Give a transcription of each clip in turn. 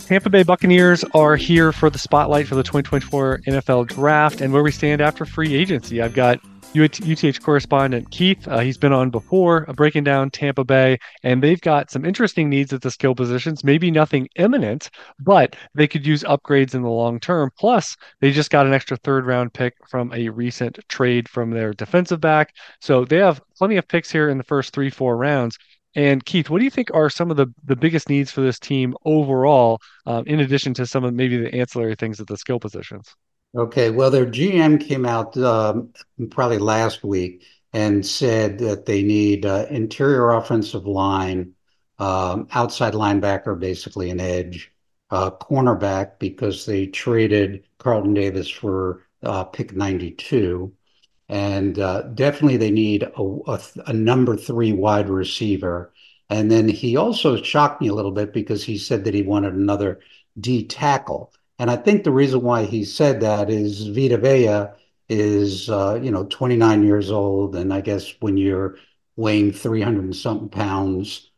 Tampa Bay Buccaneers are here for the spotlight for the 2024 NFL Draft and where we stand after free agency. I've got UTH correspondent Keith. He's been on before, breaking down Tampa Bay, and they've got some interesting needs at the skill positions. Maybe nothing imminent, but they could use upgrades in the long term. Plus, they just got an extra third round pick from a recent trade from their defensive back. So they have plenty of picks here in the first three, 4 rounds. And Keith, what do you think are some of the biggest needs for this team overall, in addition to some of maybe the ancillary things at the skill positions? Okay, well, their GM came out probably last week and said that they need interior offensive line, outside linebacker, basically an edge, cornerback because they traded Carlton Davis for pick 92. And definitely they need a number three wide receiver. And then he also shocked me a little bit because he said that he wanted another D tackle. And I think the reason why he said that is Vita Vea is 29 years old, and I guess when you're weighing 300 and something pounds,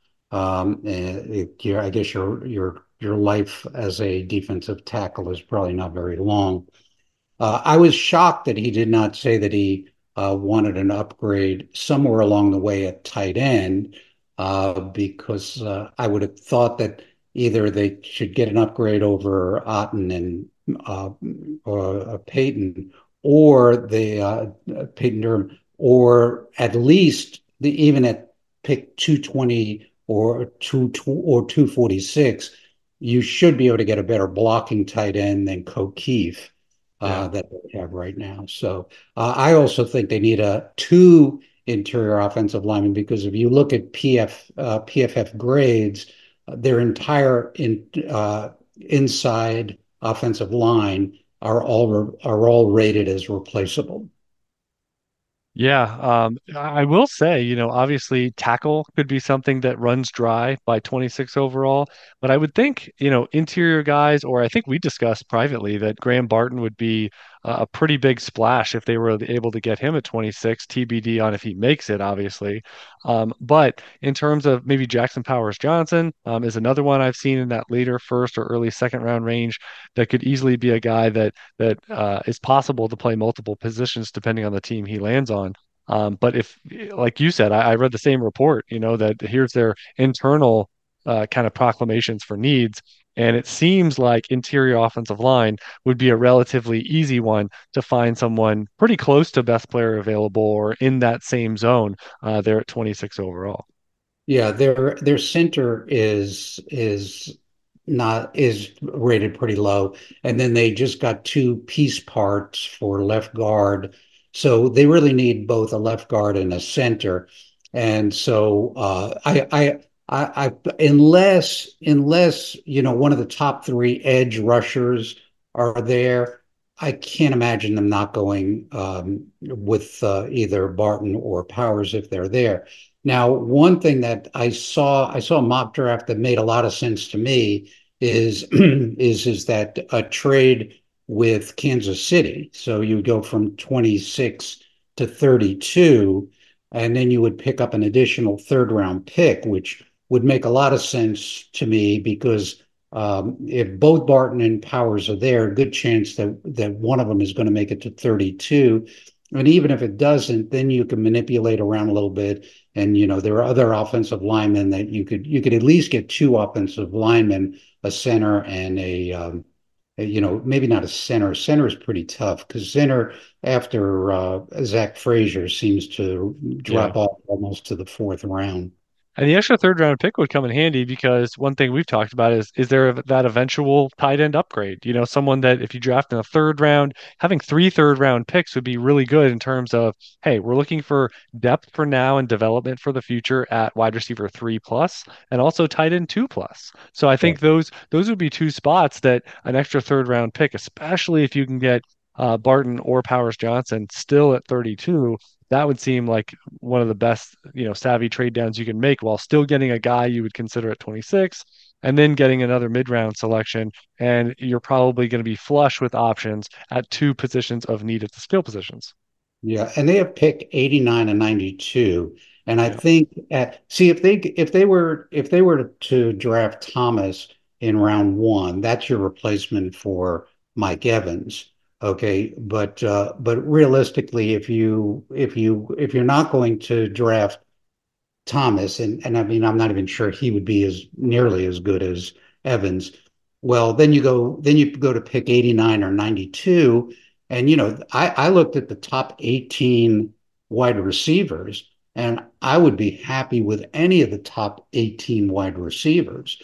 I guess your life as a defensive tackle is probably not very long. I was shocked that he did not say that he wanted an upgrade somewhere along the way at tight end, because I would have thought that either they should get an upgrade over Otten and uh, or Peyton, or the Peyton Durham, or at least even at pick 220 or 246, you should be able to get a better blocking tight end than Keefe Yeah. that they have right now. So I also think they need a two interior offensive linemen because if you look at PFF grades, their entire inside offensive line are all rated as replaceable. Yeah, I will say, obviously tackle could be something that runs dry by 26 overall, but I would think, interior guys, or I think we discussed privately that Graham Barton would be a pretty big splash if they were able to get him at 26, TBD on if he makes it, obviously. But in terms of maybe Jackson Powers Johnson, is another one I've seen in that later first or early second round range that could easily be a guy that is possible to play multiple positions depending on the team he lands on. But if, like you said, I read the same report, that here's their internal kind of proclamations for needs. And it seems like interior offensive line would be a relatively easy one to find someone pretty close to best player available or in that same zone there at 26 overall. Yeah, their center is rated pretty low, and then they just got two piece parts for left guard, so they really need both a left guard and a center. And so unless one of the top three edge rushers are there, I can't imagine them not going with either Barton or Powers if they're there. Now, one thing that I saw a mock draft that made a lot of sense to me is is that a trade with Kansas City. So you would go from 26 to 32, and then you would pick up an additional third round pick, which would make a lot of sense to me because if both Barton and Powers are there, good chance that one of them is going to make it to 32. And even if it doesn't, then you can manipulate around a little bit. And there are other offensive linemen that you could at least get two offensive linemen, a center and maybe not a center. Center is pretty tough because center after Zach Frazier seems to Yeah. drop off almost to the fourth round. And the extra third round pick would come in handy because one thing we've talked about is there that eventual tight end upgrade? Someone that if you draft in the third round, having three third round picks would be really good in terms of, hey, we're looking for depth for now and development for the future at wide receiver 3+ and also tight end 2+. So I Yeah. think those would be two spots that an extra third round pick, especially if you can get Barton or Powers Johnson still at 32, that would seem like one of the best, savvy trade downs you can make while still getting a guy you would consider at 26 and then getting another mid-round selection. And you're probably going to be flush with options at two positions of need at the skill positions. Yeah, and they have pick 89 and 92. And I Yeah. think see if they were to draft Thomas, in round one. That's your replacement for Mike Evans. Okay, but realistically, if you're not going to draft Thomas, and I mean, I'm not even sure he would be as nearly as good as Evans. Well, then you go to pick 89 or 92. And I looked at the top 18 wide receivers, and I would be happy with any of the top 18 wide receivers.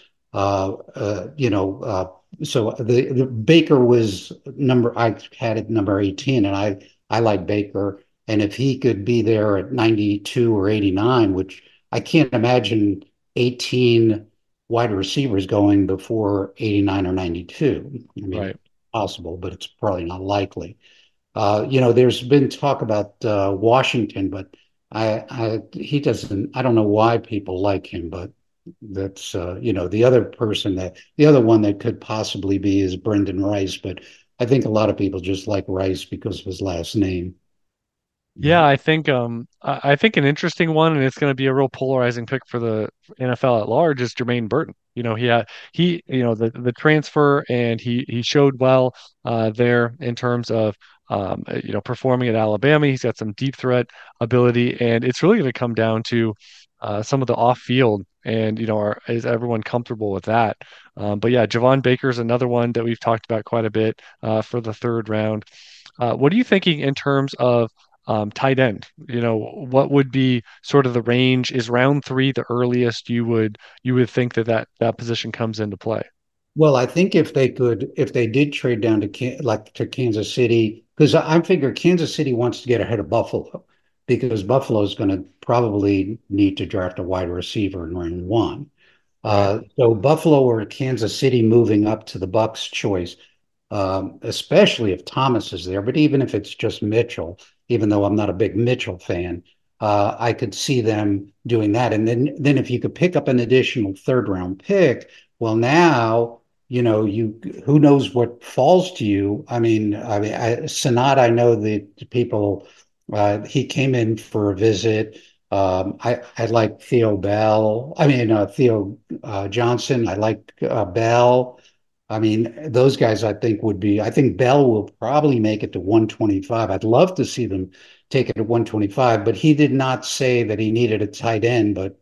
So the Baker was I had it number 18, and I like Baker. And if he could be there at 92 or 89, which I can't imagine 18 wide receivers going before 89 or 92. I mean, Right. possible, but it's probably not likely. There's been talk about Washington, but he doesn't, I don't know why people like him, but that's, the other one that could possibly be is Brendan Rice, but I think a lot of people just like Rice because of his last name. Yeah, I think an interesting one, and it's going to be a real polarizing pick for the NFL at large, is Jermaine Burton. The transfer, and he showed well there in terms of performing at Alabama. He's got some deep threat ability, and it's really going to come down to some of the off field, and is everyone comfortable with that? But yeah, Javon Baker is another one that we've talked about quite a bit for the third round. What are you thinking in terms of tight end? What would be sort of the range? Is round three the earliest you would think that position comes into play? Well, I think if they did trade down to Kansas City, because I figure Kansas City wants to get ahead of Buffalo, because Buffalo is going to probably need to draft a wide receiver in round one. Right. So Buffalo or Kansas City moving up to the Bucks choice, especially if Thomas is there, but even if it's just Mitchell, even though I'm not a big Mitchell fan, I could see them doing that. And then if you could pick up an additional third round pick, well, now you who knows what falls to you. Sanat, I know the people. He came in for a visit. I like Theo Bell. Theo Johnson. I like Bell. I mean, those guys I think would be, I think Bell will probably make it to 125. I'd love to see them take it to 125, but he did not say that he needed a tight end. But,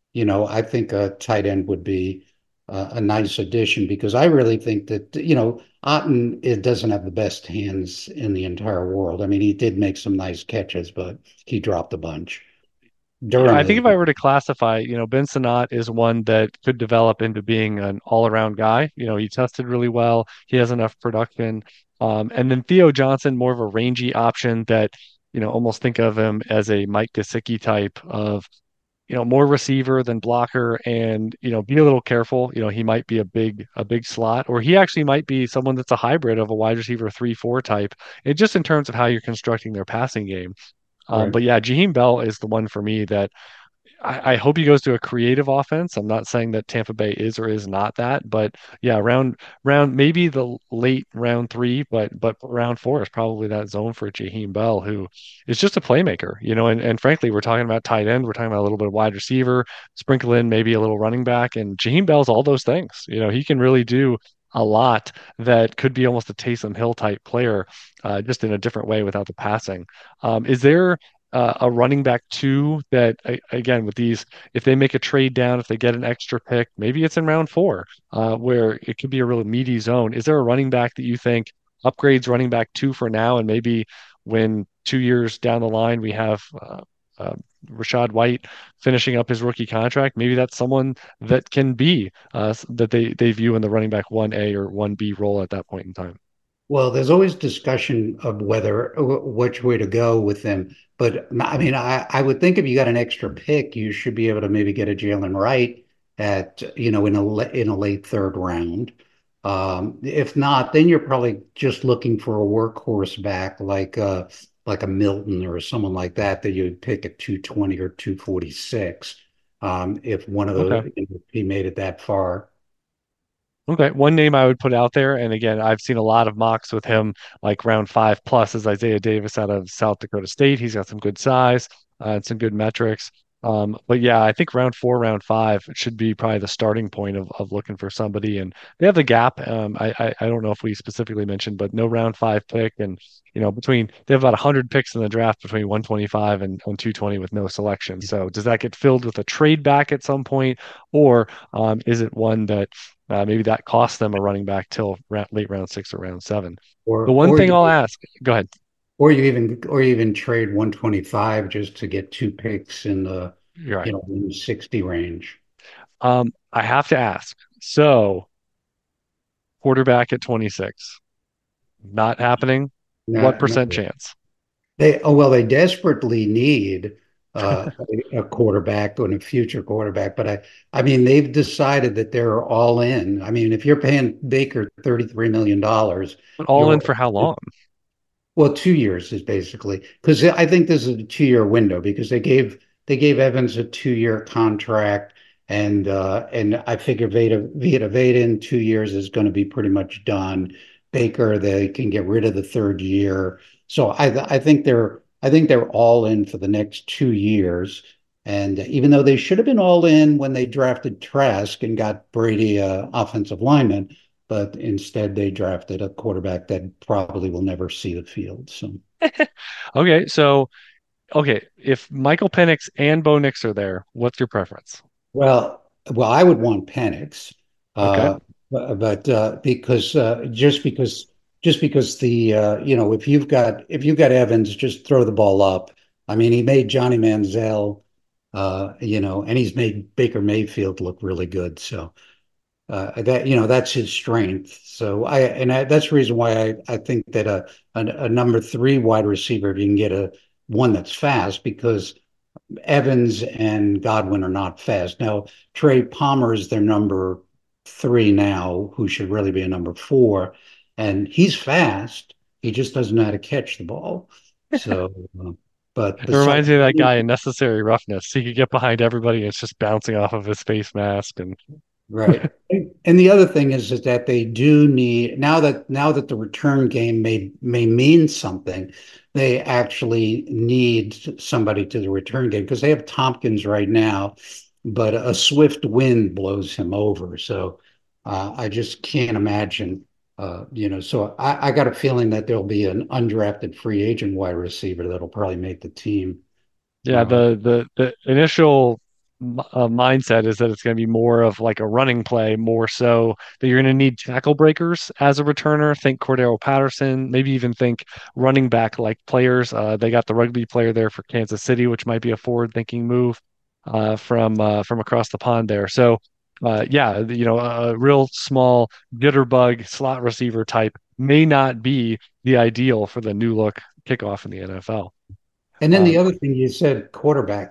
I think a tight end would be a nice addition because I really think that, Otten it doesn't have the best hands in the entire world. I mean, he did make some nice catches, but he dropped a bunch. Yeah, Durham I think is, if I were to classify, Ben Sinnott is one that could develop into being an all-around guy. He tested really well. He has enough production. And then Theo Johnson, more of a rangy option that, almost think of him as a Mike Gesicki type of, more receiver than blocker, and, be a little careful. He might be a big slot, or he actually might be someone that's a hybrid of a wide receiver 3-4 type. It just in terms of how you're constructing their passing game. right. But yeah, Jaheim Bell is the one for me that I hope he goes to a creative offense. I'm not saying that Tampa Bay is or is not that, but yeah, round maybe the late round three, but round four is probably that zone for Jaheim Bell, who is just a playmaker, and frankly, we're talking about tight end, we're talking about a little bit of wide receiver, sprinkle in maybe a little running back, and Jaheim Bell's all those things. He can really do a lot that could be almost a Taysom Hill type player, just in a different way without the passing. Is there a running back two that again with these, if they make a trade down, if they get an extra pick, maybe it's in round four, where it could be a really meaty zone. Is there a running back that you think upgrades running back two for now, and maybe when 2 years down the line we have uh, Rashad White finishing up his rookie contract, maybe that's someone that can be that they view in the running back 1A or 1B role at that point in time? Well, there's always discussion of whether which way to go with them. But I mean, I would think if you got an extra pick, you should be able to maybe get a Jalen Wright at, in a late third round. If not, then you're probably just looking for a workhorse back like a Milton or someone like that you'd pick at 220 or 246. If one of Okay. the if he made it that far. Okay, one name I would put out there, and again, I've seen a lot of mocks with him, like round five plus, is Isaiah Davis out of South Dakota State. He's got some good size and some good metrics. But yeah, I think round four, round five should be probably the starting point of looking for somebody. And they have the gap. I don't know if we specifically mentioned, but no round five pick, and between they have about 100 picks in the draft between 125 and 220 with no selection. So does that get filled with a trade back at some point, or is it one that maybe that costs them a running back till late round six or round seven? The or one or thing I'll you ask, go ahead. or you even trade 125 just to get two picks in the You're right. 160 range. I have to ask. So quarterback at 26. Not happening. What No, percent no. chance? They desperately need uh, a quarterback and a future quarterback, but I mean, they've decided that they're all in. I mean, if you're paying Baker $33 million, But all in you're for how long? well, 2 years is basically because I think this is a 2 year window because they gave Evans a 2 year contract, and I figure Vita in 2 years is going to be pretty much done. Baker, they can get rid of the third year, so I think they're all in for the next 2 years. And even though they should have been all in when they drafted Trask and got Brady, offensive lineman, but instead they drafted a quarterback that probably will never see the field. So, Okay, so okay, if Michael Penix and Bo Nix are there, what's your preference? well, I would want Penix, Okay. but just because if you've got Evans, just throw the ball up. I mean, he made Johnny Manziel, and he's made Baker Mayfield look really good. So that's his strength. So that's the reason why I think that a number three wide receiver, if you can get one that's fast, because Evans and Godwin are not fast. Now, Trey Palmer is their number three now, who should really be a number four, and he's fast. He just doesn't know how to catch the ball. So, but It besides, reminds me of that guy in Necessary Roughness. He could get behind everybody and it's just bouncing off of his face mask and right. And the other thing is that they do need now that the return game may mean something, they actually need somebody to the return game because they have Tompkins right now, but a swift wind blows him over. So I just can't imagine. So I got a feeling that there'll be an undrafted free agent wide receiver that'll probably make the team. yeah, Uh, the initial mindset is that it's going to be more of like a running play, more so that you're going to need tackle breakers as a returner. Think Cordero Patterson, maybe even think running back like players. They got the rugby player there for Kansas City, which might be a forward-thinking move from across the pond there. So, yeah, a real small jitterbug slot receiver type may not be the ideal for the new look kickoff in the NFL. And then the Um, other thing you said, quarterback.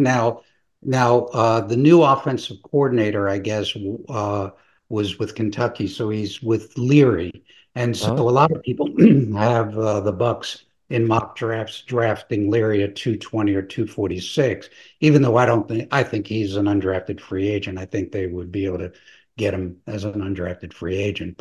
Now, the new offensive coordinator, I guess, was with Kentucky, so he's with Leary, and so a oh, lot of people have the Bucks in mock drafts drafting Leary at 220 or 246. Even though I think he's an undrafted free agent. I think they would be able to get him as an undrafted free agent,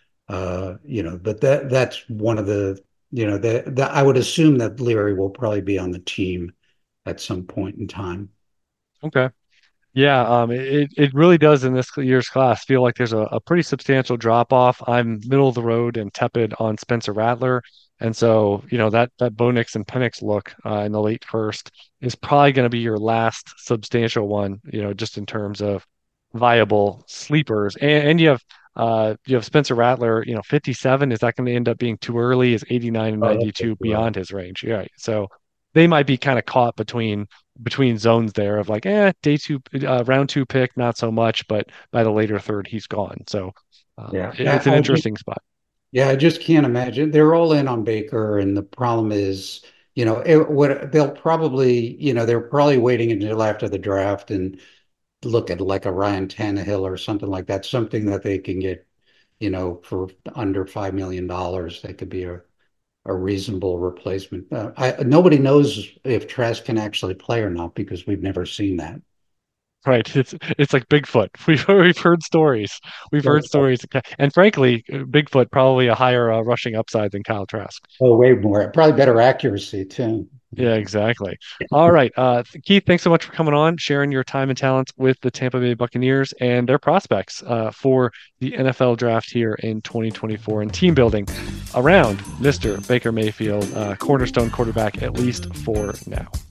but that's one of the that I would assume that Leary will probably be on the team at some point in time. okay. Yeah, it really does in this year's class feel like there's a pretty substantial drop off. I'm middle of the road and tepid on Spencer Rattler, and so that Bo Nix and Penix look in the late first is probably going to be your last substantial one. Just in terms of viable sleepers, and you have Spencer Rattler. 57. Is that going to end up being too early? Is 89 and Oh, that's 92 too early. beyond his range? Yeah, so they might be kind of caught between zones there of like, day two, round two pick, not so much, but by the later third, he's gone. So Yeah, it's an interesting spot. I just can't imagine. They're all in on Baker, and the problem is, they're probably waiting until after the draft and look at like a Ryan Tannehill or something like that, something that they can get, for under $5 million. That could be a reasonable replacement. Nobody knows if Trask can actually play or not because we've never seen that. Right. It's like Bigfoot. We've heard stories. We've heard stories. And frankly, Bigfoot probably a higher rushing upside than Kyle Trask. Oh, way more. Probably better accuracy too. Yeah, exactly. All right. Keith, thanks so much for coming on, sharing your time and talents with the Tampa Bay Buccaneers and their prospects for the NFL draft here in 2024 and team building around Mr. Baker Mayfield, cornerstone quarterback, at least for now.